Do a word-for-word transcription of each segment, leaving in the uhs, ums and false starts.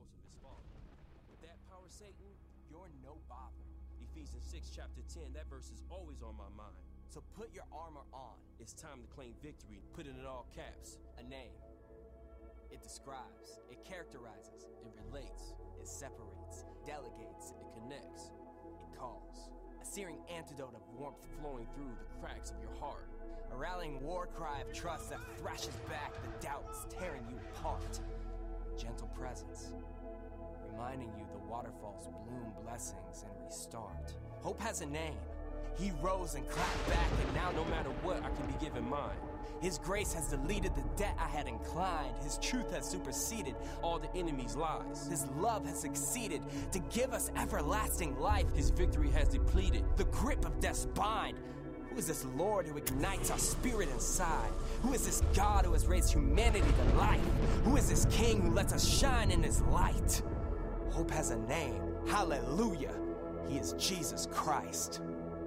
house of his father. With that power, Satan, you're no bother. Ephesians six, chapter ten, that verse is always on my mind. So put your armor on. It's time to claim victory. Put it in all caps. A name. It describes, it characterizes, it relates, it separates, delegates, It connects. it calls. A searing antidote of warmth flowing through the cracks of your heart. A rallying war cry of trust that thrashes back the doubts tearing you apart. Gentle presence, reminding you the waterfalls bloom blessings and restart. Hope has a name. He rose and clapped back, and now no matter what, I can be given mine. His grace has deleted the debt I had inclined. His truth has superseded All the enemy's lies. His love has succeeded to give us everlasting life. His victory has depleted. The grip of death's bind. Who is this Lord who ignites our spirit inside? Who is this God who has raised humanity to life? Who is this King who lets us shine in his light? Hope has a name. Hallelujah. He is Jesus Christ.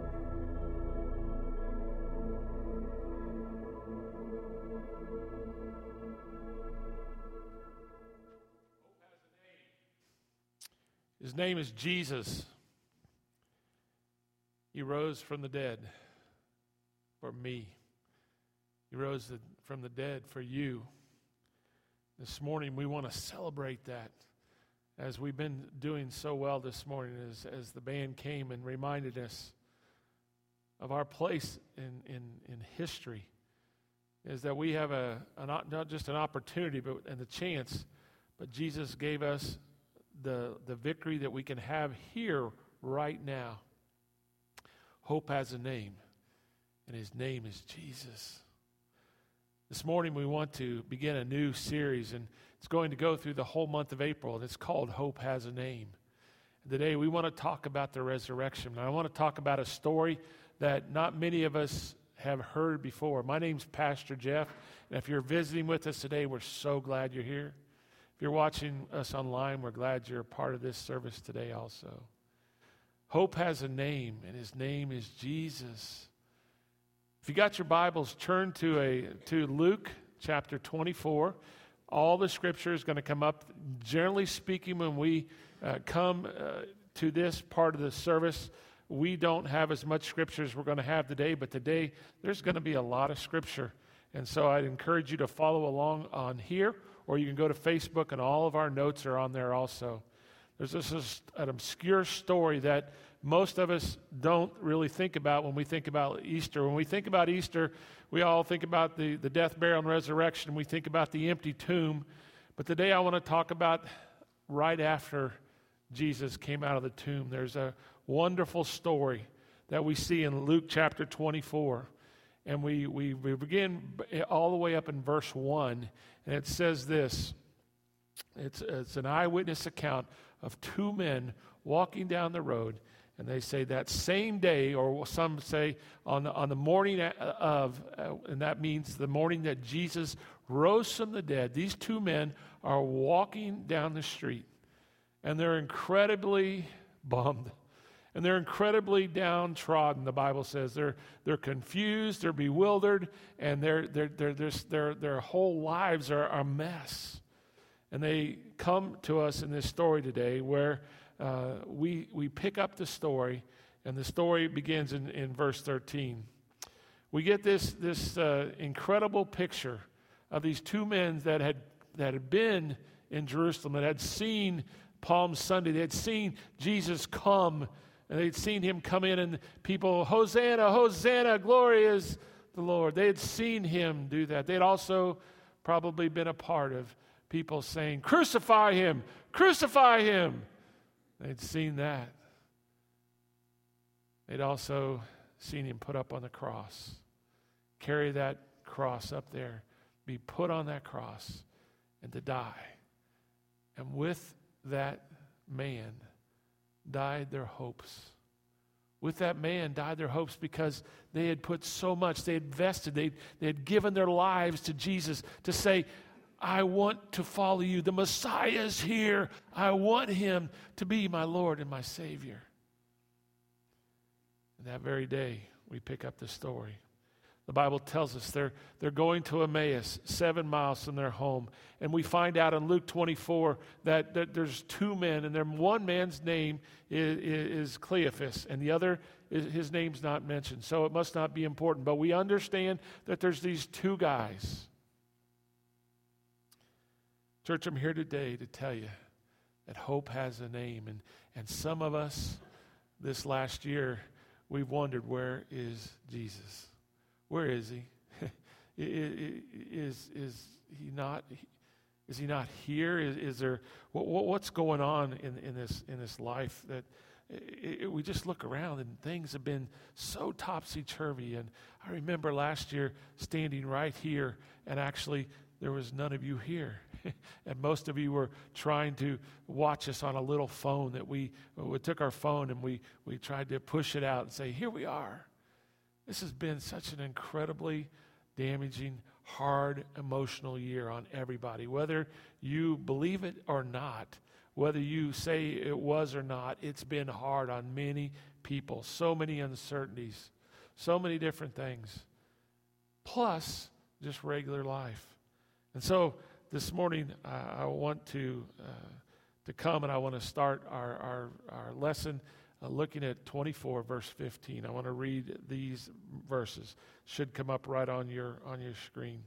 His name is Jesus. He rose from the dead for me. He rose the, from the dead for you. This morning we want to celebrate that, as we've been doing so well this morning, as, as the band came and reminded us of our place in, in, in history, is that we have a, a not, not just an opportunity but and the chance, but Jesus gave us the, the victory that we can have here right now. Hope has a name, and his name is Jesus. This morning we want to begin a new series, and it's going to go through the whole month of April, and it's called Hope Has a Name. And today we want to talk about the resurrection. And I want to talk about a story that not many of us have heard before. My name's Pastor Jeff, and if you're visiting with us today, we're so glad you're here. If you're watching us online, we're glad you're a part of this service today also. Hope has a name, and his name is Jesus. If you got your Bibles, turn to a to Luke chapter twenty-four. All the scripture is going to come up. Generally speaking, when we uh, come uh, to this part of the service, we don't have as much scripture as we're going to have today, but today there's going to be a lot of scripture. And so I'd encourage you to follow along on here, or you can go to Facebook, and all of our notes are on there also. There's this an obscure story that most of us don't really think about when we think about Easter. When we think about Easter, we all think about the, the death, burial, and resurrection. We think about the empty tomb. But today I want to talk about right after Jesus came out of the tomb. There's a wonderful story that we see in Luke chapter twenty-four. And we, we, we begin all the way up in verse one. And it says this. It's, it's an eyewitness account of two men walking down the road. And they say that same day, or some say on the, on the morning of, uh, and that means the morning that Jesus rose from the dead, these two men are walking down the street. And they're incredibly bummed. And they're incredibly downtrodden, the Bible says. They're they're confused, they're bewildered, and their their their their their their whole lives are a mess. And they come to us in this story today where uh, we we pick up the story, and the story begins in, in verse thirteen. We get this this uh, incredible picture of these two men that had that had been in Jerusalem, that had seen Palm Sunday, they had seen Jesus come. And they'd seen him come in, and people, Hosanna, Hosanna, glory is the Lord. They had seen him do that. They'd also probably been a part of people saying, crucify him, crucify him. They'd seen that. They'd also seen him put up on the cross, carry that cross up there, be put on that cross, and to die. And with that man died their hopes. With that man died their hopes because they had put so much, they had invested, they, they had given their lives to Jesus to say, I want to follow you. The Messiah is here. I want him to be my Lord and my Savior. And that very day, we pick up the story. The Bible tells us they're, they're going to Emmaus, seven miles from their home. And we find out in Luke twenty-four that, that there's two men, and there, one man's name is, is Cleophas, and the other, is, his name's not mentioned. So it must not be important. But we understand that there's these two guys. Church, I'm here today to tell you that hope has a name. And, and some of us this last year, we've wondered, where is Jesus? Where is he? is, is he not, is he not here? Is, is there, what, what's going on in, in, this, in this life that it, it, we just look around and things have been so topsy-turvy. And I remember last year standing right here, and actually there was none of you here. And most of you were trying to watch us on a little phone that we, we took our phone and we, we tried to push it out and say, here we are. This has been such an incredibly damaging, hard, emotional year on everybody. Whether you believe it or not, whether you say it was or not, it's been hard on many people. So many uncertainties, so many different things, plus just regular life. And so this morning, uh, I want to uh, to come and I want to start our, our, our lesson uh, looking at twenty-four, verse fifteen. I want to read these verses. Should come up right on your on your screen.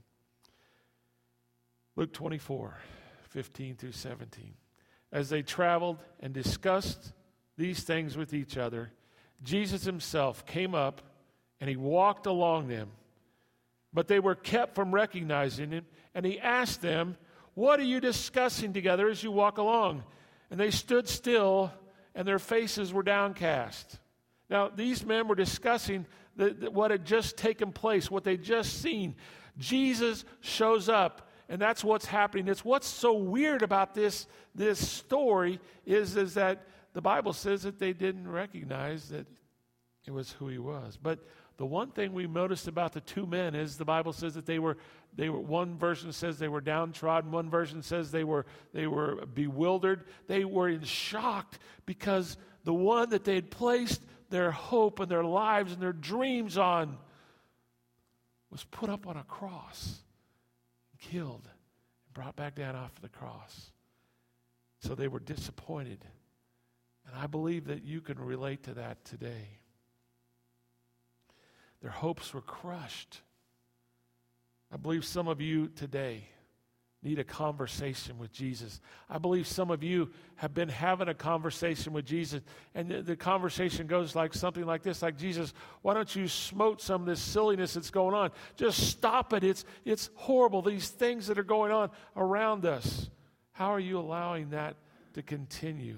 Luke twenty-four, fifteen through seventeen. As they traveled and discussed these things with each other, Jesus himself came up and he walked along them. But they were kept from recognizing him, and he asked them, what are you discussing together as you walk along? And they stood still, and their faces were downcast. Now, these men were discussing the, the, what had just taken place, what they'd just seen. Jesus shows up, and that's what's happening. It's what's so weird about this, this story is, is that the Bible says that they didn't recognize that it was who he was. But the one thing we noticed about the two men is the Bible says that they were, they were. One version says they were downtrodden. One version says they were, they were bewildered. They were in shock because the one that they had placed their hope and their lives and their dreams on was put up on a cross, killed, and brought back down off the cross. So they were disappointed. And I believe that you can relate to that today. Their hopes were crushed. I believe some of you today need a conversation with Jesus. I believe some of you have been having a conversation with Jesus, and the, the conversation goes like something like this, like, Jesus, why don't you smote some of this silliness that's going on? Just stop it. It's, it's horrible, these things that are going on around us. How are you allowing that to continue?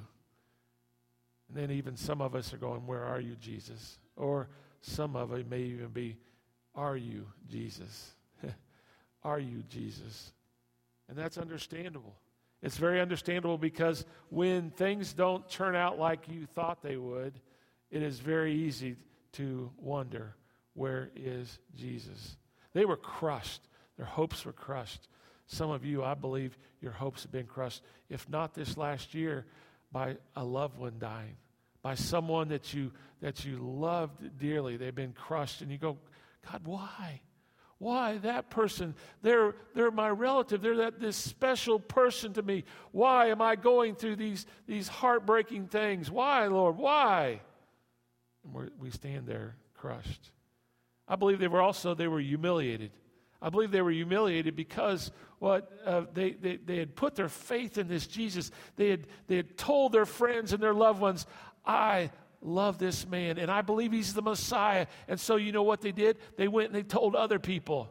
And then even some of us are going, where are you, Jesus? Or some of it may even be, are you Jesus? Are you Jesus? And that's understandable. It's very understandable because when things don't turn out like you thought they would, it is very easy to wonder, where is Jesus? They were crushed. Their hopes were crushed. Some of you, I believe, your hopes have been crushed, if not this last year, by a loved one dying, by someone that you that you loved dearly. They've been crushed, and you go, God, why? Why that person? They're they're my relative. They're that this special person to me. Why am I going through these these heartbreaking things? Why, Lord? Why? And we're, we stand there crushed. I believe they were also they were humiliated. I believe they were humiliated because what uh, they, they they had put their faith in this Jesus. They had they had told their friends and their loved ones, I love this man, and I believe he's the Messiah. And so you know what they did? They went and they told other people.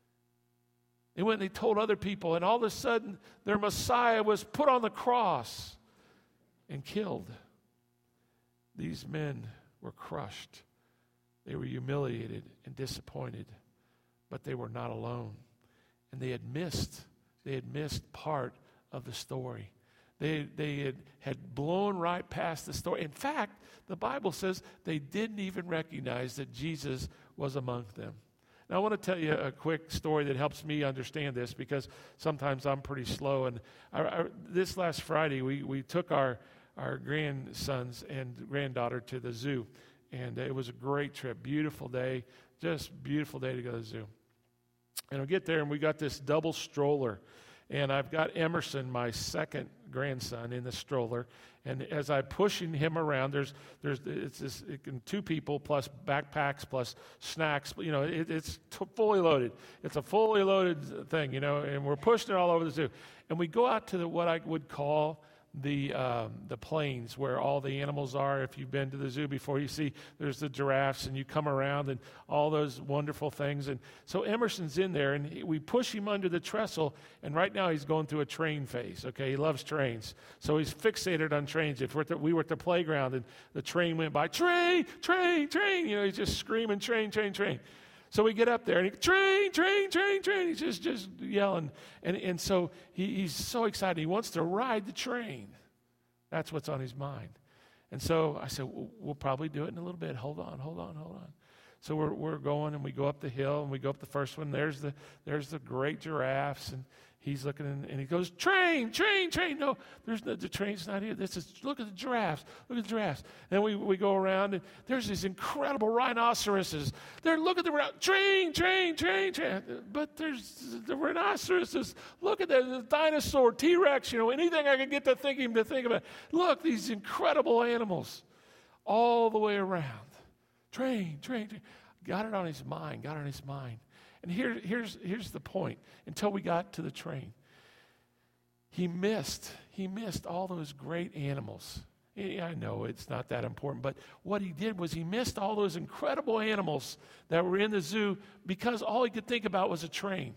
They went and they told other people, and all of a sudden their Messiah was put on the cross and killed. These men were crushed. They were humiliated and disappointed, but they were not alone. And they had missed, they had missed part of the story. They, they had, had blown right past the story. In fact, the Bible says they didn't even recognize that Jesus was among them. Now, I want to tell you a quick story that helps me understand this, because sometimes I'm pretty slow. And I, I, this last Friday, we, we took our, our grandsons and granddaughter to the zoo. And it was a great trip, beautiful day. Just beautiful day to go to the zoo. And we get there, and we got this double stroller. And I've got Emerson, my second grandson, in the stroller. And as I'm pushing him around, there's there's it's this, it can, two people plus backpacks plus snacks. You know, it, it's t- fully loaded. It's a fully loaded thing, you know, and we're pushing it all over the zoo. And we go out to the, what I would call the um, the plains where all the animals are. If you've been to the zoo before, you see there's the giraffes, and you come around and all those wonderful things. And so Emerson's in there, and he, we push him under the trestle, and right now he's going through a train phase, okay? He loves trains. So he's fixated on trains. If we're at the, we were at the playground, and the train went by, train, train, train, you know, he's just screaming, train, train, train. So we get up there, and he, train, train, train, train. He's just, just yelling. And, and so he, he's so excited. He wants to ride the train. That's what's on his mind. And so I said, we'll, we'll probably do it in a little bit. Hold on, hold on, hold on. So we're we're going, and we go up the hill, and we go up the first one. There's the there's the great giraffes, and he's looking, in, and he goes, train, train, train. No, there's no, the train's not here. This is, look at the giraffes. Look at the giraffes. And we, we go around, and there's these incredible rhinoceroses. There, look at the train, train, train, train. But there's the rhinoceroses. Look at the, the dinosaur, T-Rex, you know, anything I could get to thinking to think about. Look, these incredible animals all the way around. Train, train, train. Got it on his mind, got it on his mind. And here, here's, here's the point. Until we got to the train, he missed, he missed all those great animals. I know it's not that important, but what he did was he missed all those incredible animals that were in the zoo because all he could think about was a train.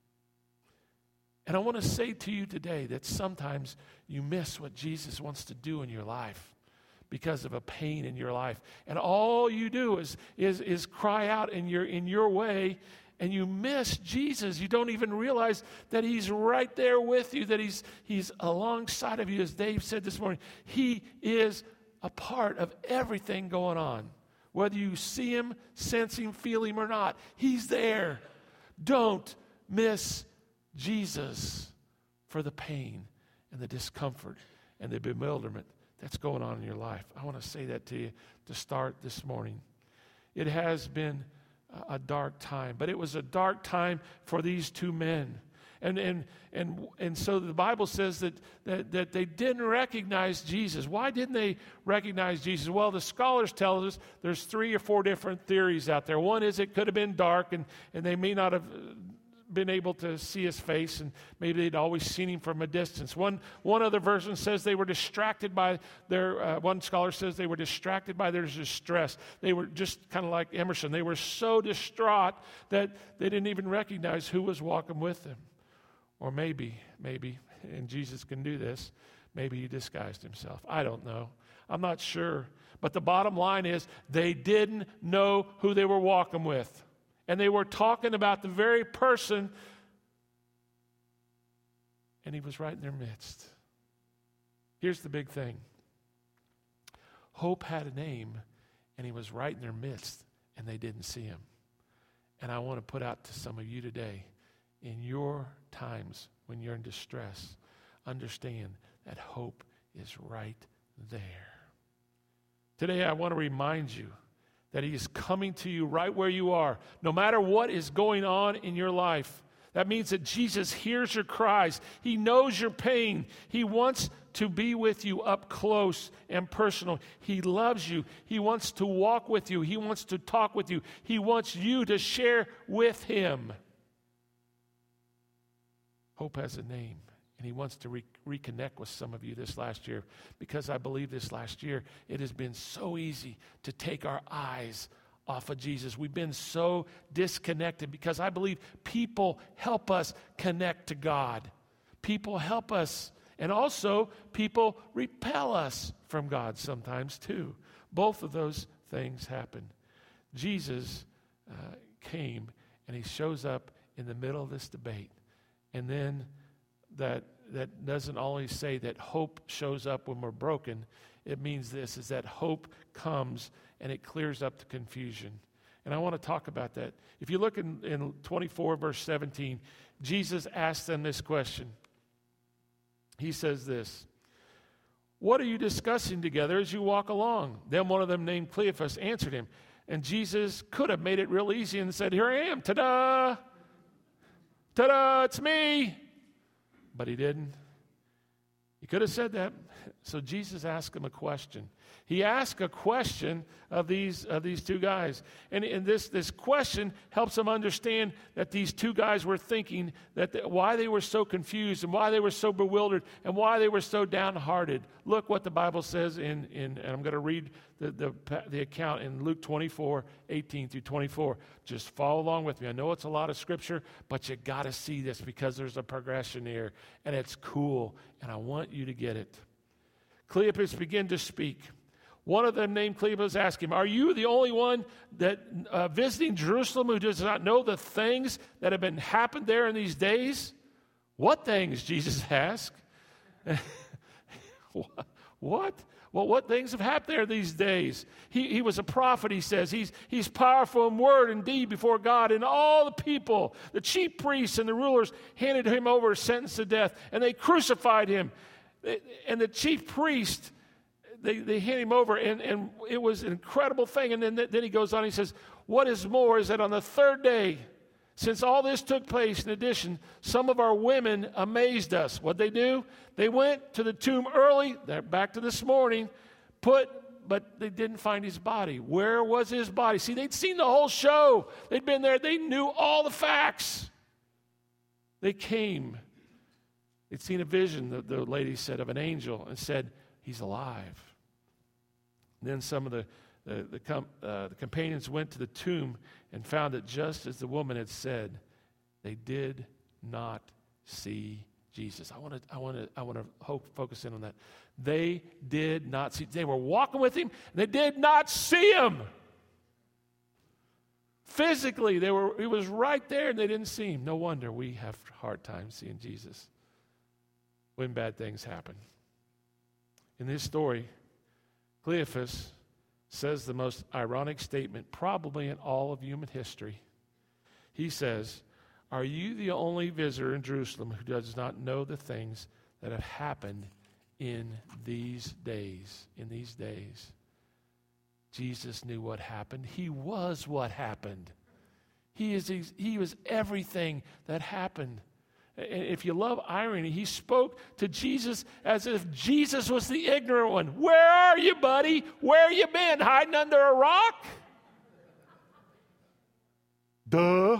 And I want to say to you today that sometimes you miss what Jesus wants to do in your life because of a pain in your life. And all you do is, is, is cry out in your, in your way, and you miss Jesus. You don't even realize that he's right there with you, that he's, he's alongside of you. As Dave said this morning, he is a part of everything going on. Whether you see him, sense him, feel him or not, he's there. Don't miss Jesus for the pain and the discomfort and the bewilderment that's going on in your life. I want to say that to you to start this morning. It has been a dark time, but it was a dark time for these two men. And and and and so the Bible says that, that, that they didn't recognize Jesus. Why didn't they recognize Jesus? Well, the scholars tell us there's three or four different theories out there. One is it could have been dark, and, and they may not have been able to see his face, and maybe they'd always seen him from a distance. One one other version says they were distracted by their, uh, one scholar says they were distracted by their distress. They were just kind of like Emerson. They were so distraught that they didn't even recognize who was walking with them. Or maybe, maybe, and Jesus can do this, maybe he disguised himself. I don't know. I'm not sure. But the bottom line is they didn't know who they were walking with. And they were talking about the very person, and he was right in their midst. Here's the big thing. Hope had a name, and he was right in their midst, and they didn't see him. And I want to put out to some of you today, in your times when you're in distress, understand that hope is right there. Today I want to remind you that he is coming to you right where you are, no matter what is going on in your life. That means that Jesus hears your cries. He knows your pain. He wants to be with you up close and personal. He loves you. He wants to walk with you. He wants to talk with you. He wants you to share with him. Hope has a name. And he wants to re- reconnect with some of you this last year, because I believe this last year it has been so easy to take our eyes off of Jesus. We've been so disconnected because I believe people help us connect to God. People help us, and also people repel us from God sometimes too. Both of those things happen. Jesus uh, came, and he shows up in the middle of this debate. And then that that doesn't always say that hope shows up when we're broken. It means this, is that hope comes and it clears up the confusion. And I want to talk about that. If you look in, in twenty-four, verse seventeen, Jesus asked them this question. He says this, "What are you discussing together as you walk along?" Then one of them, named Cleophas, answered him, And Jesus could have made it real easy and said, here I am, ta-da, ta-da, it's me. But he didn't. He could have said that. So Jesus asked him a question. He asked a question of these of these two guys. And, and this, this question helps them understand that these two guys were thinking, that the, why they were so confused and why they were so bewildered and why they were so downhearted. Look what the Bible says in, in and I'm going to read the, the, the account in Luke twenty-four, eighteen through twenty-four. Just follow along with me. I know it's a lot of scripture, but you got to see this because there's a progression here. And it's cool, and I want you to get it. Cleopas began to speak. One of them named Cleopas asked him, are you the only one that uh, visiting Jerusalem who does not know the things that have been happened there in these days? What things? Jesus asked. What? Well, what things have happened there these days? He, he was a prophet, he says. He's, he's powerful in word and deed before God. And all the people, the chief priests and the rulers, handed him over, sentenced to death. And they crucified him. And the chief priest, they, they handed him over. And, and it was an incredible thing. And then, then he goes on, he says, what is more is that on the third day, since all this took place, in addition, some of our women amazed us. What'd they do? They went to the tomb early, they're back to this morning, put, but they didn't find his body. Where was his body? See, they'd seen the whole show. They'd been there. They knew all the facts. They came. They'd seen a vision, the, the lady said, of an angel and said, he's alive. And then some of the The, the, com, uh, the companions went to the tomb and found it just as the woman had said. They did not see Jesus. I want to I want to I want to focus in on that. They did not see. They were walking with him, and they did not see him. Physically, they were he was right there and they didn't see him. No wonder we have a hard time seeing Jesus when bad things happen. In this story, Cleopas says the most ironic statement probably in all of human history. He says, are you the only visitor in Jerusalem who does not know the things that have happened in these days? In these days. Jesus knew what happened. He was what happened. He is he was everything that happened. And if you love irony, he spoke to Jesus as if Jesus was the ignorant one. Where are you, buddy? Where you been? Hiding under a rock? Duh.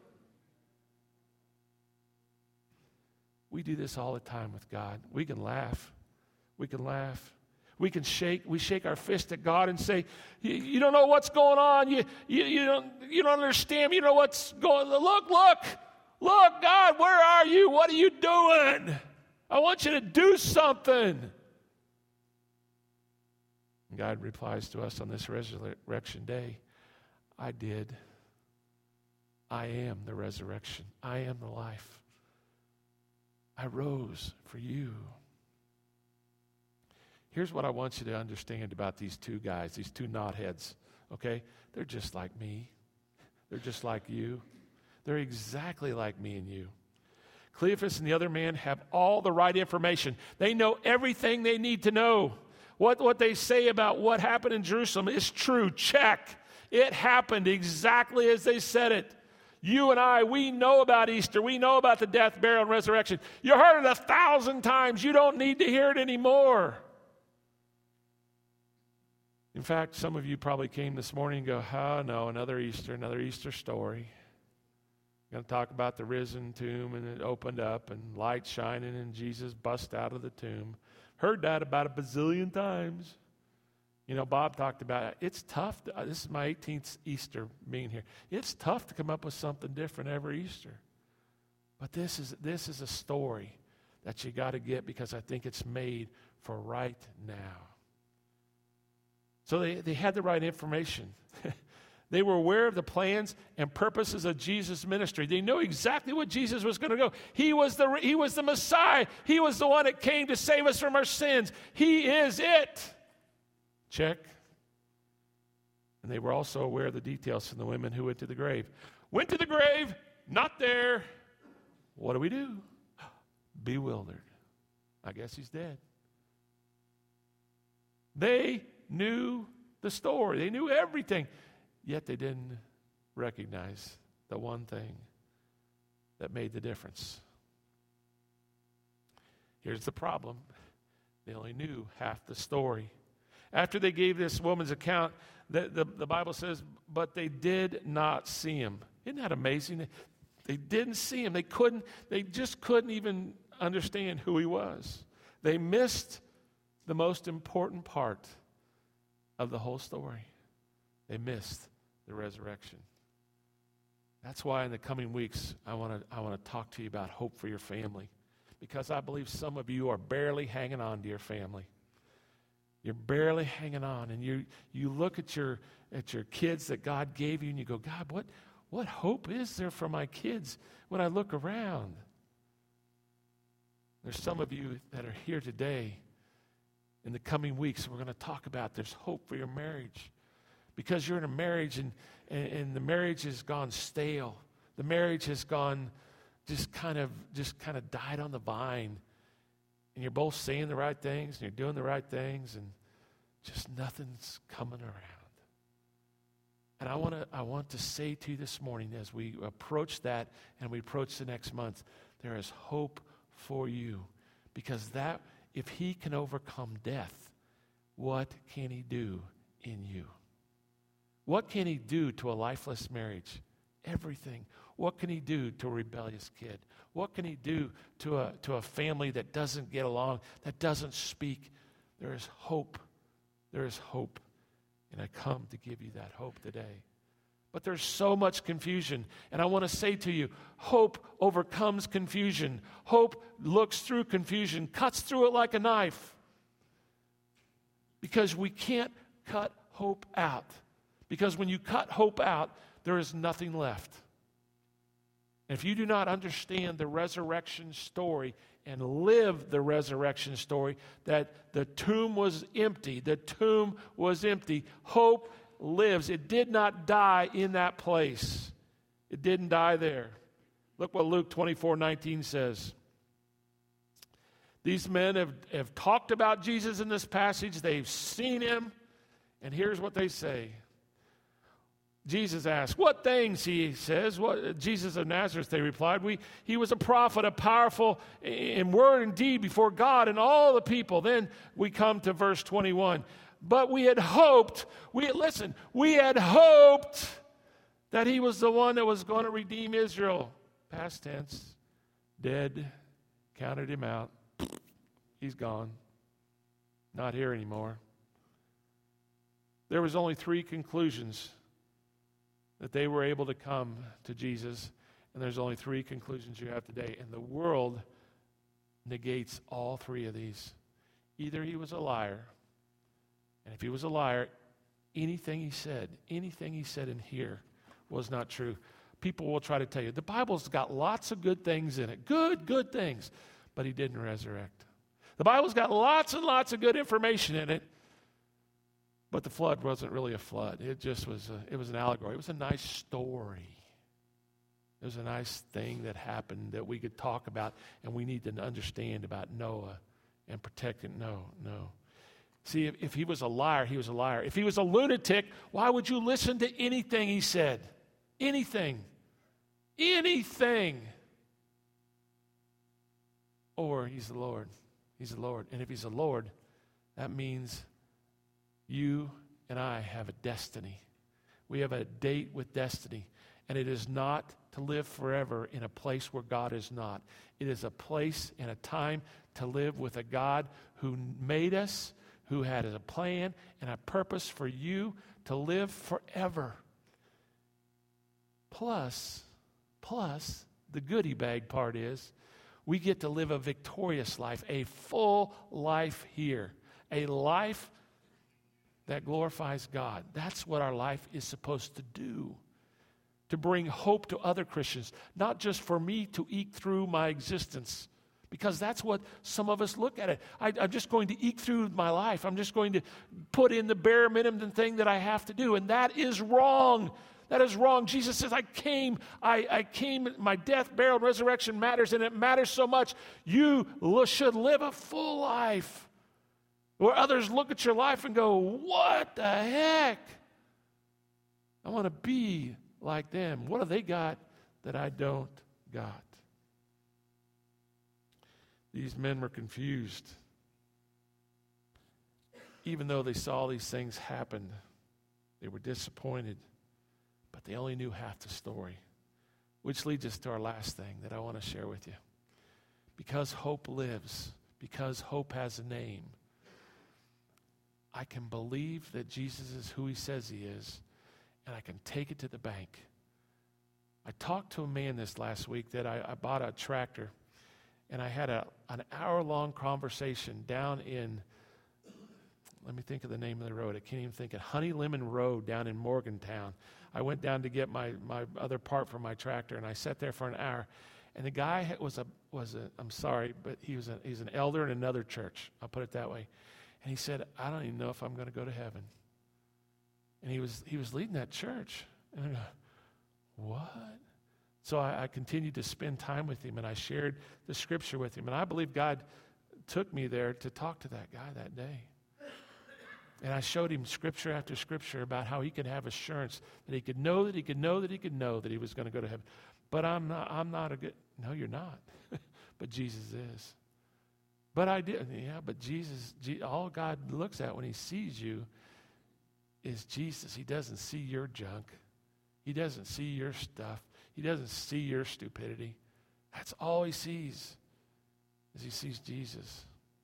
We do this all the time with God. We can laugh. We can laugh. We can shake. We shake our fist at God and say, you, you don't know what's going on. You, you, you, don't, you don't understand. You know what's going on. Look, look. Look, God, where are you? What are you doing? I want you to do something. And God replies to us on this resurrection day, I did. I am the resurrection. I am the life. I rose for you. Here's what I want you to understand about these two guys, these two knotheads, okay? They're just like me. They're just like you. They're exactly like me and you. Cleopas and the other man have all the right information. They know everything they need to know. What, what they say about what happened in Jerusalem is true. Check. It happened exactly as they said it. You and I, we know about Easter. We know about the death, burial, and resurrection. You heard it a thousand times. You don't need to hear it anymore. In fact, some of you probably came this morning and go, oh, no, another Easter, another Easter story. Going to talk about the risen tomb, and it opened up, and light shining, and Jesus bust out of the tomb. Heard that about a bazillion times. You know, Bob talked about it. It's tough. To, uh, this is my eighteenth Easter being here. It's tough to come up with something different every Easter. But this is this is a story that you got to get because I think it's made for right now. So they, they had the right information. They were aware of the plans and purposes of Jesus' ministry. They knew exactly what Jesus was going to go. He was the he was the Messiah. He was the one that came to save us from our sins. He is it. Check. And they were also aware of the details from the women who went to the grave. Went to the grave, not there. What do we do? Bewildered. I guess he's dead. They knew the story. They knew everything. yet they didn't recognize the one thing that made the difference. Here's the problem. They only knew half the story. After they gave this woman's account, the, the, the Bible says, but they did not see him. Isn't that amazing? They didn't see him. They couldn't, they just couldn't even understand who he was. They missed the most important part of the whole story. They missed the resurrection. That's why in the coming weeks, I want to I want to talk to you about hope for your family. Because I believe some of you are barely hanging on to your family. You're barely hanging on, and you you look at your at your kids that God gave you, and you go, God, what what hope is there for my kids when I look around? There's some of you that are here today. In the coming weeks, we're going to talk about there's hope for your marriage. Because you're in a marriage, and, and, and the marriage has gone stale. The marriage has gone just kind of just kind of died on the vine. And you're both saying the right things, and you're doing the right things, and just nothing's coming around. And I want to I want to say to you this morning, as we approach that and we approach the next month, there is hope for you. Because that, if he can overcome death, what can he do in you? What can he do to a lifeless marriage? Everything. What can he do to a rebellious kid? What can he do to a, to a family that doesn't get along, that doesn't speak? There is hope. There is hope. And I come to give you that hope today. But there's so much confusion. And I want to say to you, hope overcomes confusion. Hope looks through confusion, cuts through it like a knife. Because we can't cut hope out. Because when you cut hope out, there is nothing left. If you do not understand the resurrection story and live the resurrection story, that the tomb was empty, the tomb was empty, hope lives. It did not die in that place. It didn't die there. Look what Luke twenty-four nineteen says. These men have, have talked about Jesus in this passage. They've seen him. And here's what they say. Jesus asked, what things, he says. What, Jesus of Nazareth, they replied. We, he was a prophet, a powerful in word and deed before God and all the people. Then we come to verse twenty-one. But we had hoped, we had, listen, we had hoped that he was the one that was going to redeem Israel. Past tense, dead, counted him out. He's gone. Not here anymore. There was only three conclusions that they were able to come to Jesus, and there's only three conclusions you have today. And the world negates all three of these. Either he was a liar, and if he was a liar, anything he said, anything he said in here was not true. People will try to tell you, the Bible's got lots of good things in it. Good, good things. But he didn't resurrect. The Bible's got lots and lots of good information in it. But the flood wasn't really a flood. It just was a, it was an allegory. It was a nice story. It was a nice thing that happened that we could talk about, and we need to understand about Noah and protect it. No, no. See, if, if he was a liar, he was a liar. If he was a lunatic, why would you listen to anything he said? Anything. Anything. Or he's the Lord. He's the Lord. And if he's the Lord, that means you and I have a destiny. We have a date with destiny. And it is not to live forever in a place where God is not. It is a place and a time to live with a God who made us, who had a plan and a purpose for you to live forever. Plus, plus, the goodie bag part is we get to live a victorious life, a full life here, a life that glorifies God. That's what our life is supposed to do. To bring hope to other Christians, not just for me to eke through my existence. Because that's what some of us look at it. I, I'm just going to eke through my life. I'm just going to put in the bare minimum thing that I have to do. And that is wrong. That is wrong. Jesus says, I came, I, I came, my death, burial, and resurrection matters, and it matters so much. You should live a full life. Where others look at your life and go, what the heck? I want to be like them. What do they got that I don't got? These men were confused. Even though they saw these things happen, they were disappointed, but they only knew half the story. Which leads us to our last thing that I want to share with you. Because hope lives, because hope has a name, I can believe that Jesus is who he says he is, and I can take it to the bank. I talked to a man this last week that I, I bought a tractor, and I had a, an hour-long conversation down in, let me think of the name of the road. I can't even think of Honey Lemon Road down in Morgantown. I went down to get my, my other part for my tractor, and I sat there for an hour. And the guy was a, was a I'm sorry, but he was a, he's an elder in another church. I'll put it that way. And he said, I don't even know if I'm going to go to heaven. And he was he was leading that church. And I go, what? So I, I continued to spend time with him, and I shared the scripture with him. And I believe God took me there to talk to that guy that day. And I showed him scripture after scripture about how he could have assurance, that he could know that he could know that he could know that he was going to go to heaven. But I'm not, I'm not a good, no, you're not. But Jesus is. But I did, yeah, but Jesus, all God looks at when he sees you is Jesus. He doesn't see your junk. He doesn't see your stuff. He doesn't see your stupidity. That's all he sees, is he sees Jesus.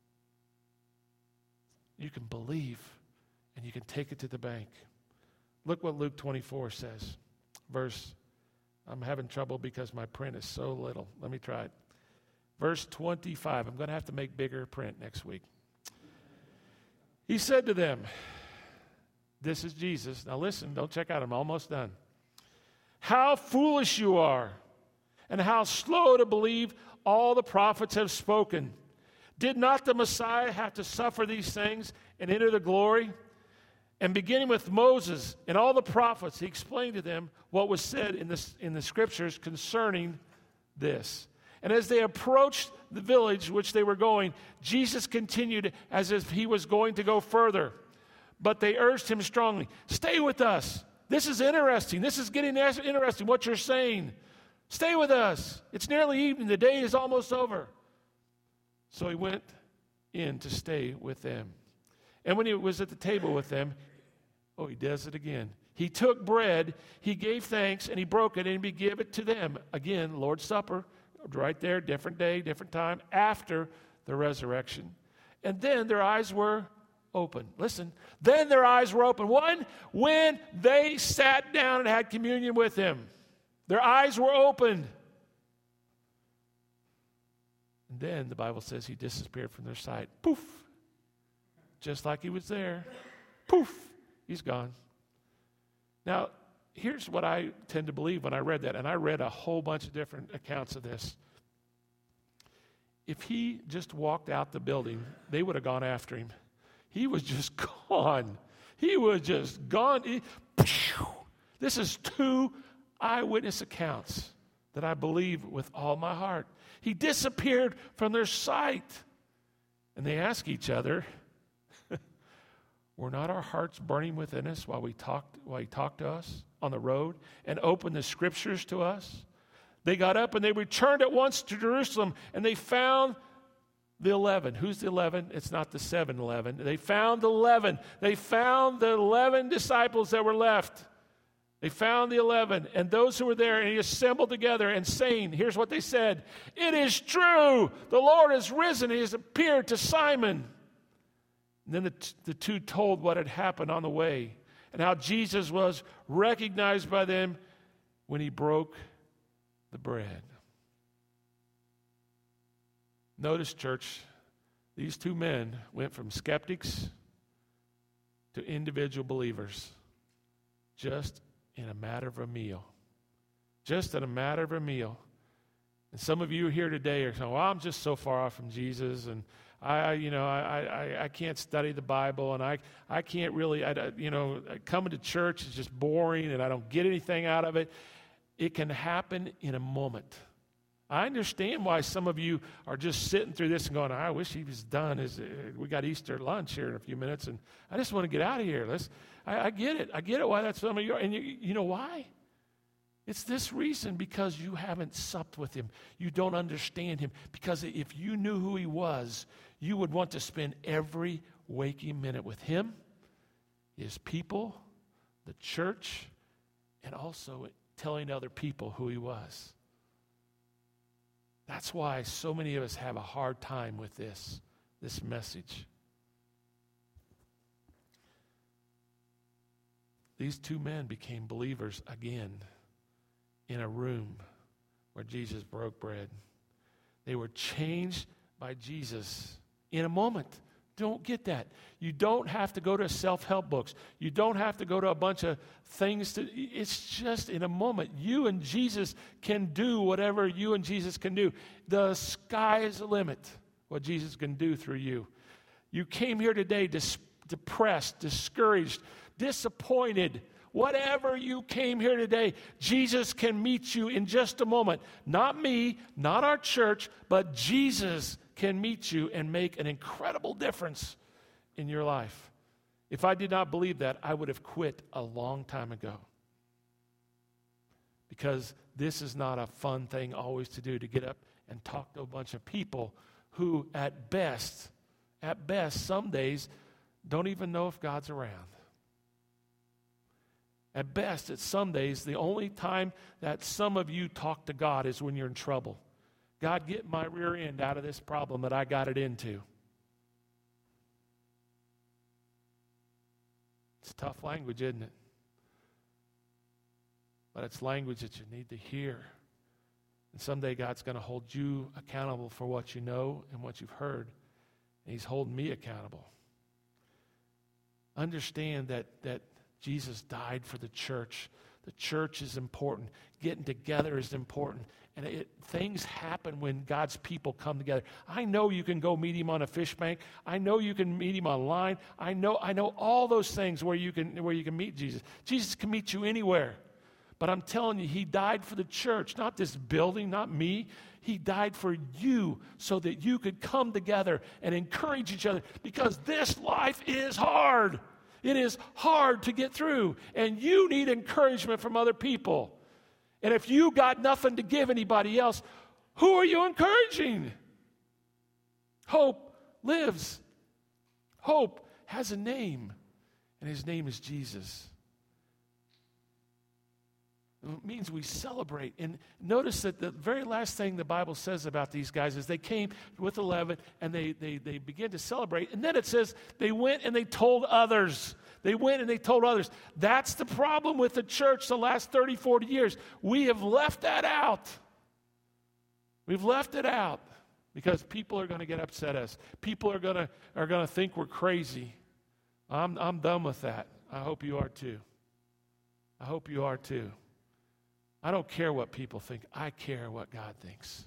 You can believe, and you can take it to the bank. Look what Luke twenty-four says. Verse, I'm having trouble because my print is so little. Let me try it. Verse twenty-five. I'm going to have to make bigger print next week. He said to them, this is Jesus. Now listen, don't check out. I'm almost done. How foolish you are, and how slow to believe all the prophets have spoken. Did not the Messiah have to suffer these things and enter the glory? And beginning with Moses and all the prophets, he explained to them what was said in the, in the scriptures concerning this. And as they approached the village which they were going, Jesus continued as if he was going to go further. But they urged him strongly, stay with us. This is interesting. This is getting interesting, what you're saying. Stay with us. It's nearly evening. The day is almost over. So he went in to stay with them. And when he was at the table with them, oh, he does it again. He took bread, he gave thanks, and he broke it, and he gave it to them. Again, Lord's Supper, right there, different day, different time, after the resurrection. And then their eyes were open. Listen, then their eyes were open. One, when they sat down and had communion with him, their eyes were opened. And then the Bible says he disappeared from their sight. Poof. Just like he was there. Poof. He's gone. Now, here's what I tend to believe when I read that, and I read a whole bunch of different accounts of this. If he just walked out the building, they would have gone after him. He was just gone. He was just gone. He, this is two eyewitness accounts that I believe with all my heart. He disappeared from their sight. And they ask each other, were not our hearts burning within us while we talked, while he talked to us on the road and opened the scriptures to us? They got up and they returned at once to Jerusalem, and they found the eleven. Who's the eleven? It's not the seven eleven. They found the eleven. They found the eleven disciples that were left. They found the eleven, and those who were there, and he assembled together and saying, here's what they said, it is true, the Lord has risen, he has appeared to Simon. And then the, t- the two told what had happened on the way, and how Jesus was recognized by them when he broke the bread. Notice, church, these two men went from skeptics to individual believers just in a matter of a meal. Just in a matter of a meal. And some of you here today are saying, well, I'm just so far off from Jesus, and I, you know, I, I, I can't study the Bible, and I, I can't really, I, you know, coming to church is just boring, and I don't get anything out of it. It can happen in a moment. I understand why some of you are just sitting through this and going, I wish he was done. Is uh, we got Easter lunch here in a few minutes, and I just want to get out of here. Let's. I, I get it. I get it why that's some of you are. And you, you know why? It's this reason, because you haven't supped with him. You don't understand him. Because if you knew who he was, you would want to spend every waking minute with him, his people, the church, and also telling other people who he was. That's why so many of us have a hard time with this, this message. These two men became believers again in a room where Jesus broke bread. They were changed by Jesus in a moment. Don't get that. You don't have to go to self-help books. You don't have to go to a bunch of things. To, it's just in a moment. You and Jesus can do whatever you and Jesus can do. The sky is the limit, what Jesus can do through you. You came here today dis- depressed, discouraged, disappointed. Whatever you came here today, Jesus can meet you in just a moment. Not me, not our church, but Jesus can meet you and make an incredible difference in your life. If I did not believe that, I would have quit a long time ago. Because this is not a fun thing always to do, to get up and talk to a bunch of people who at best, at best, some days don't even know if God's around. At best, at some days, the only time that some of you talk to God is when you're in trouble. God, get my rear end out of this problem that I got it into. It's tough language, isn't it? But it's language that you need to hear. And someday God's going to hold you accountable for what you know and what you've heard. And he's holding me accountable. Understand that, that Jesus died for the church. The church is important. Getting together is important. And it, things happen when God's people come together. I know you can go meet him on a fish bank. I know you can meet him online. I know I know all those things where you can where you can meet Jesus. Jesus can meet you anywhere. But I'm telling you, he died for the church, not this building, not me. He died for you so that you could come together and encourage each other, because this life is hard. It is hard to get through, and you need encouragement from other people. And if you got nothing to give anybody else, who are you encouraging? Hope lives. Hope has a name, and his name is Jesus. It means we celebrate. And notice that the very last thing the Bible says about these guys is they came with eleven and they, they, they began to celebrate. And then it says they went and they told others. They went and they told others. That's the problem with the church the last thirty, forty years. We have left that out. We've left it out because people are going to get upset at us. People are going to are going to think we're crazy. I'm I'm done with that. I hope you are too. I hope you are too. I don't care what people think. I care what God thinks.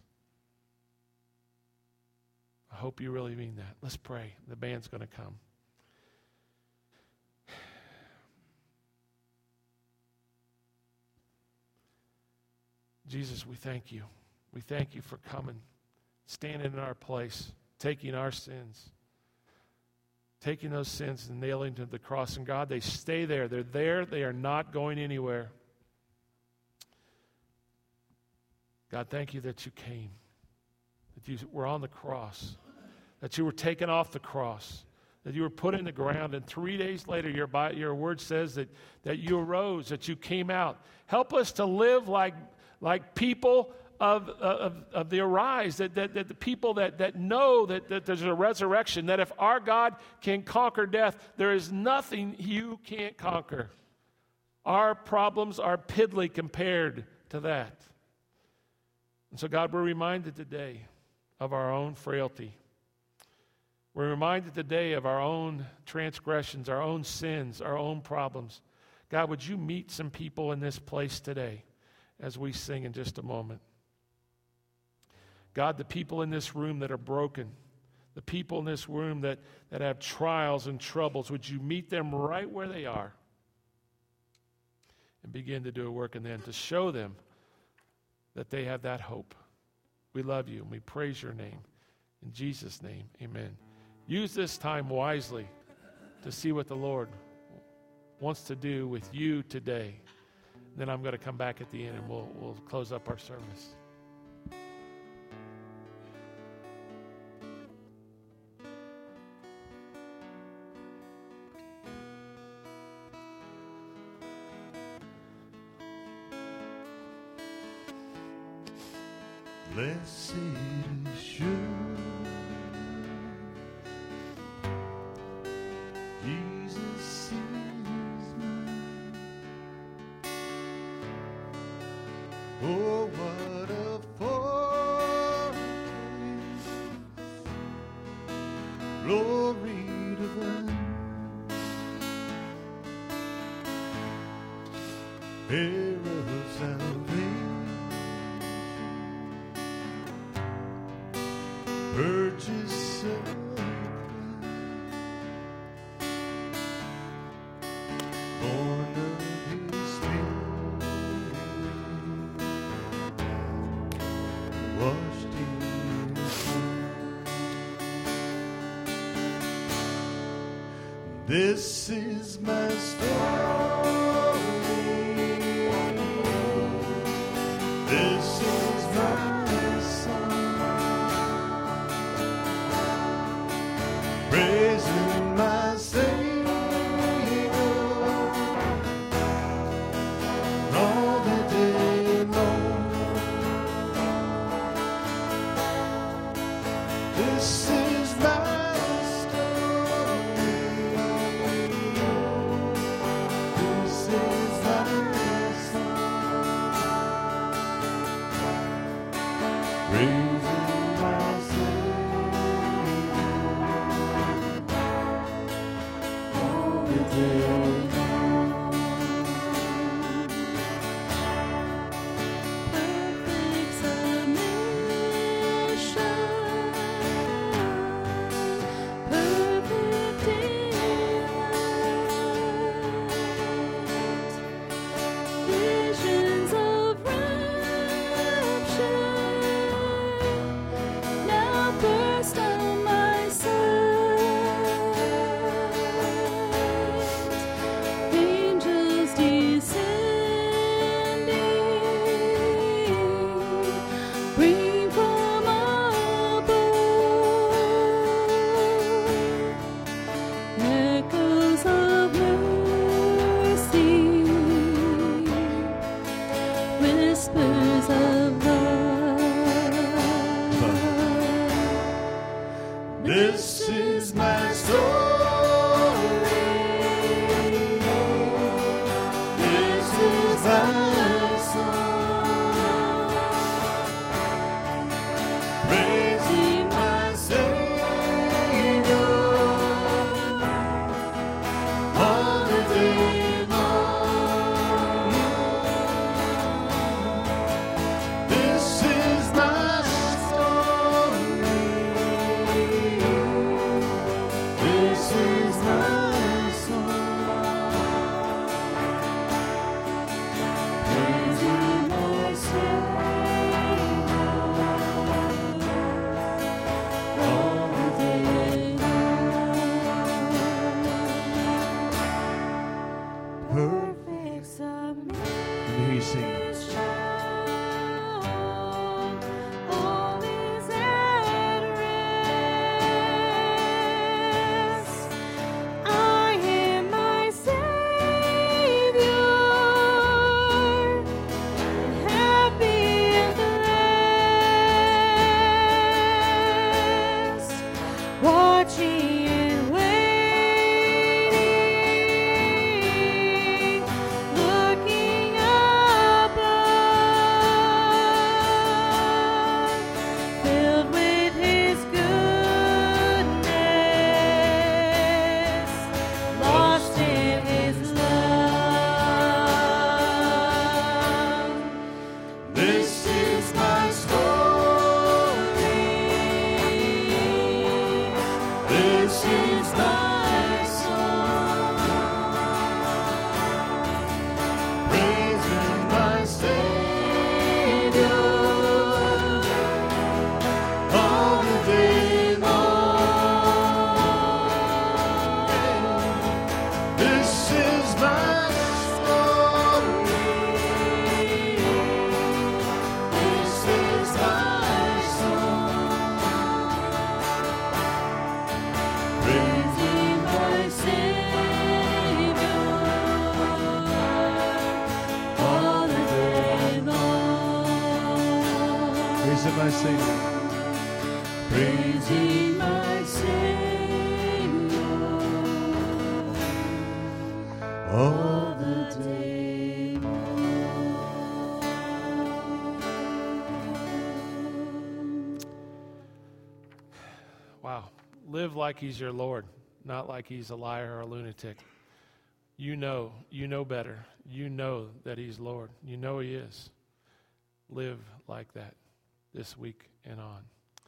I hope you really mean that. Let's pray. The band's going to come. Jesus, we thank you. We thank you for coming, standing in our place, taking our sins, taking those sins and nailing them to the cross. And God, they stay there. They're there. They are not going anywhere. God, thank you that you came, that you were on the cross, that you were taken off the cross, that you were put in the ground, and three days later, your, your word says that, that you arose, that you came out. Help us to live like, like people of, of, of the arise, that, that, that the people that, that know that, that there's a resurrection, that if our God can conquer death, there is nothing you can't conquer. Our problems are piddly compared to that. And so, God, we're reminded today of our own frailty. We're reminded today of our own transgressions, our own sins, our own problems. God, would you meet some people in this place today as we sing in just a moment? God, the people in this room that are broken, the people in this room that, that have trials and troubles, would you meet them right where they are and begin to do a work in them to show them that they have that hope. We love you, and we praise your name. In Jesus' name, amen. Use this time wisely to see what the Lord wants to do with you today. Then I'm going to come back at the end, and we'll, we'll close up our service. Blessed assurance, Jesus is mine. Oh, what a foretaste, glory divine, heir of salvation, purchase of blood, born of His Spirit, washed in His blood. This is my story. This is my song, praising my Savior all the day long. This is my story. This is my song, praising my Savior all the day long. Visions of rapture now burst on my sight. Angels descending, bring from above echoes of mercy, whispers of love. This is my story. This is my song, praising my Savior all the day long. This is my story. This is my song, praising my Savior all the day long. Perfect. Let me hear you sing. All is at rest. I am my Savior, happy at last, watching and waiting, looking above, filled with His goodness, lost in His love. This is my story. This is my song, praising my Savior my Savior. Praising my Savior all the day long. Wow. Live like he's your Lord, not like he's a liar or a lunatic. You know, you know better. You know that he's Lord. You know he is. Live like that this week and on.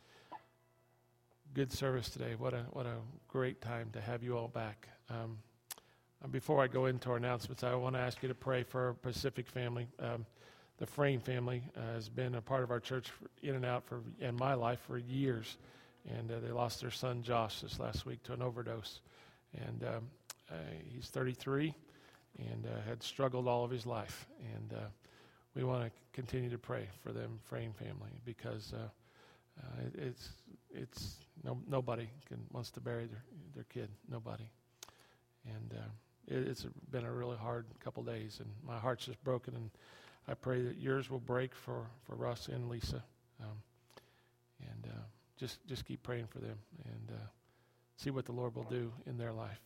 Good service today. What a what a great time to have you all back. Um, before I go into our announcements, I want to ask you to pray for our Pacific family. Um, the Frame family uh, has been a part of our church for, in and out for in my life for years, and uh, they lost their son Josh this last week to an overdose, and um, uh, he's thirty-three and uh, had struggled all of his life, and uh, we want to continue to pray for them Frame family because uh, uh, it, it's it's no nobody can wants to bury their their kid, nobody, and uh, it, it's been a really hard couple days, and my heart's just broken, and I pray that yours will break for, for Russ and Lisa, um, and uh, just just keep praying for them and uh, see what the Lord will do in their life.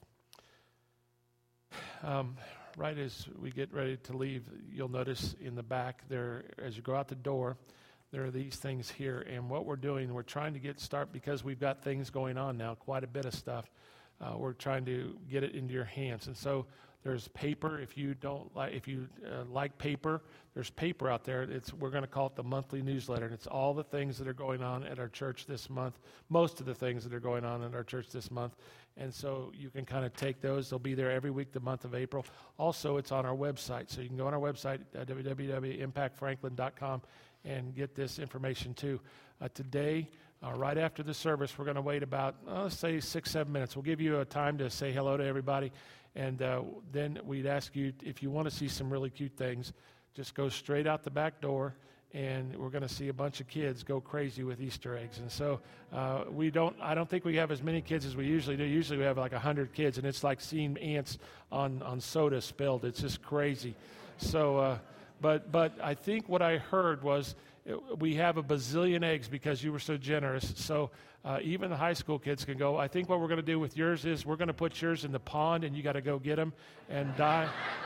Um, right as we get ready to leave, you'll notice in the back there, as you go out the door, there are these things here. And what we're doing, we're trying to get start because we've got things going on now, quite a bit of stuff. Uh, we're trying to get it into your hands. And so there's paper. If you don't like, if you uh, like paper, there's paper out there. It's we're going to call it the monthly newsletter, and it's all the things that are going on at our church this month. Most of the things that are going on at our church this month, and so you can kind of take those. They'll be there every week, the month of April. Also, it's on our website, so you can go on our website uh, w w w dot impact franklin dot com and get this information too. Uh, today. Uh, right after the service, we're going to wait about, uh, let's say, six, seven minutes. We'll give you a time to say hello to everybody, and uh, then we'd ask you, if you want to see some really cute things, just go straight out the back door, and we're going to see a bunch of kids go crazy with Easter eggs. And so uh, we don't, I don't think we have as many kids as we usually do. Usually we have like one hundred kids, and it's like seeing ants on, on soda spilled. It's just crazy. So, uh, but but I think what I heard was, we have a bazillion eggs because you were so generous. So uh, even the high school kids can go. I think what we're going to do with yours is we're going to put yours in the pond, and you got to go get them and die.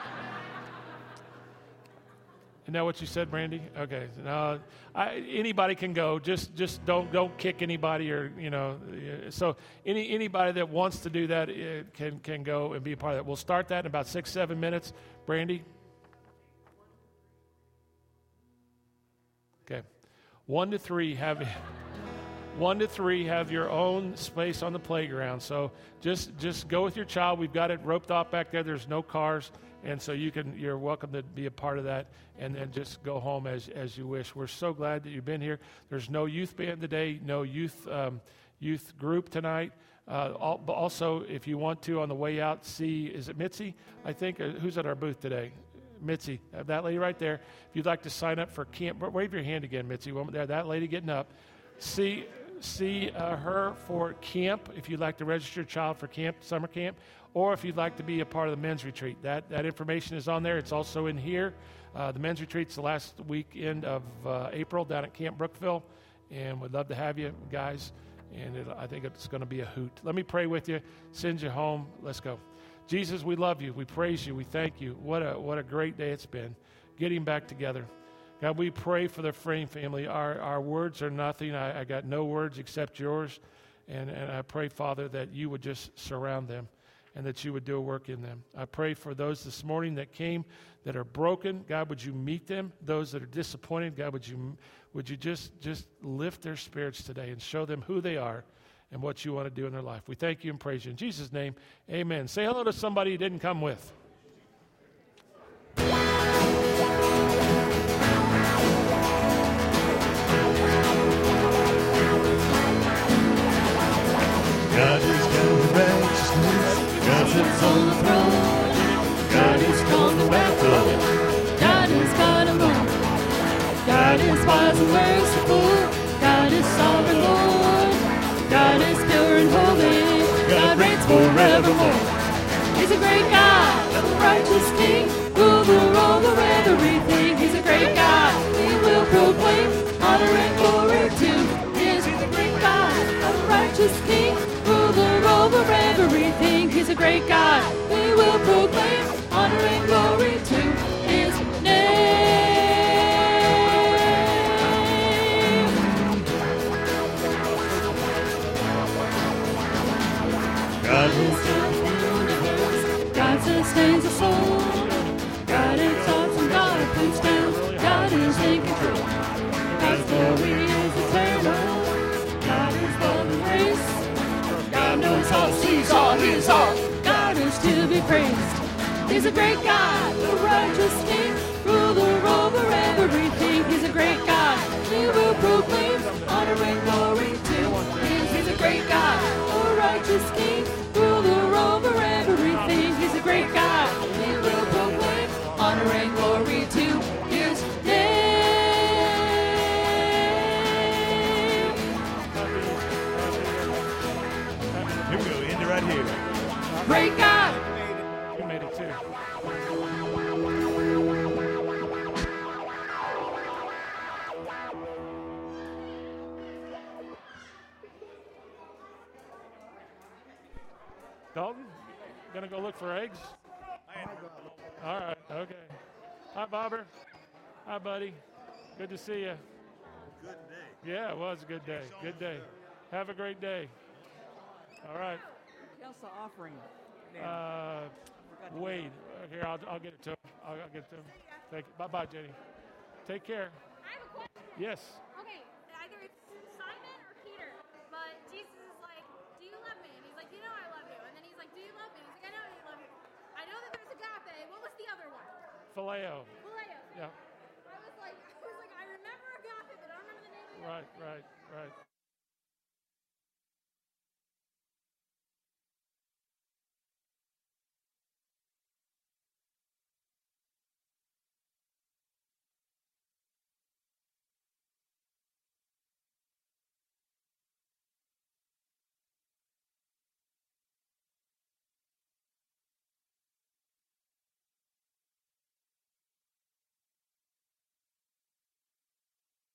Isn't that what you said, Brandy? Okay. No, I, anybody can go. Just just don't don't kick anybody, or you know. So any anybody that wants to do that uh, can can go and be a part of that. We'll start that in about six seven minutes. Brandy. Okay, one to three have one to three have your own space on the playground. So just just go with your child. We've got it roped off back there. There's no cars, and so you can you're welcome to be a part of that. And then just go home as as you wish. We're so glad that you've been here. There's no youth band today, no youth um, youth group tonight. Uh, also, if you want to on the way out, see is it Mitzi? I think uh, who's at our booth today? Mitzi, that lady right there. If you'd like to sign up for camp, wave your hand again, Mitzi. There, that lady getting up. See, see uh, her for camp. If you'd like to register your child for camp, summer camp, or if you'd like to be a part of the men's retreat, that that information is on there. It's also in here. Uh, the men's retreat's the last weekend of uh, April down at Camp Brookville, and we'd love to have you guys. And it, I think it's going to be a hoot. Let me pray with you. Send you home. Let's go. Jesus, we love you. We praise you. We thank you. What a what a great day it's been. Getting back together. God, we pray for the Frame family. Our our words are nothing. I, I got no words except yours. And, and I pray, Father, that you would just surround them and that you would do a work in them. I pray for those this morning that came that are broken. God, would you meet them? Those that are disappointed, God, would you would you just just lift their spirits today and show them who they are and what you want to do in their life. We thank you and praise you. In Jesus' name, amen. Say hello to somebody you didn't come with. God is God of righteousness. God sits on the throne. God is called the battle. God is God alone. God is wise and merciful. God is sovereign Lord. God is pure and holy. God reigns forevermore. He's a great God, a righteous King, ruler over everything. He's a great God. We will proclaim honor and glory to righteous King, ruler over everything. He's a great God. We will proclaim honor and glory to his name. God is the universe. God sustains the soul. God exalts and God puts down. God is in control. God's glory is eternal. God is love and grace. God knows all, sees all, hears all. God is to be praised. He's a great God, a righteous King, ruler over everything. He's a great God. We will proclaim honor and glory to him. He's a great God, a righteous King, ruler over everything. He's a great God. We will proclaim honor and glory to his name. Here we go. End it right here. Great God. You made it too. Dalton, gonna go look for eggs? All right, okay. Hi, Bobber. Hi, buddy. Good to see you. Good day. Yeah, it was a good day. Good day. Have a great day. All right. How's the offering? Uh, Wade. Here, I'll, I'll get it to him. I'll, I'll get it to him. Thank you. Bye-bye, Jenny. Take care. I have a question. Yes. Okay, either it's Simon or Peter, but Jesus is like, do you love me? And he's like, you know I love you. And then he's like, do you love me? And he's like, I know you love me. I know that there's agape. What was the other one? Phileo. Phileo. Yeah. I was like, I was like, I remember agape, but I don't remember the name of the Right, right, right.